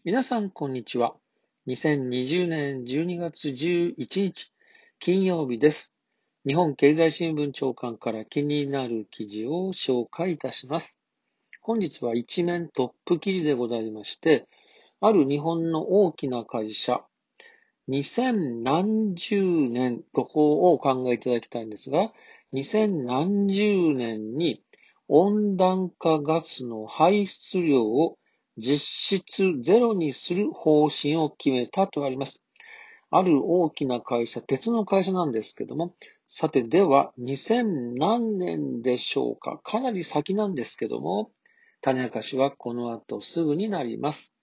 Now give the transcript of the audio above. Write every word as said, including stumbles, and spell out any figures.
皆さん、こんにちは。にせんにじゅうねんじゅうにがつじゅういちにち、金曜日です。日本経済新聞長官から気になる記事を紹介いたします。本日は一面トップ記事でございまして、ある日本の大きな会社、にせんなんじゅうねんとこうをお考えいただきたいんですが、にせんなんじゅうねんに温暖化ガスの排出量を実質ゼロにする方針を決めたとあります。ある大きな会社、鉄の会社なんですけども、さてではにせんなんねんでしょうか。かなり先なんですけども、種明かしはこの後すぐになります。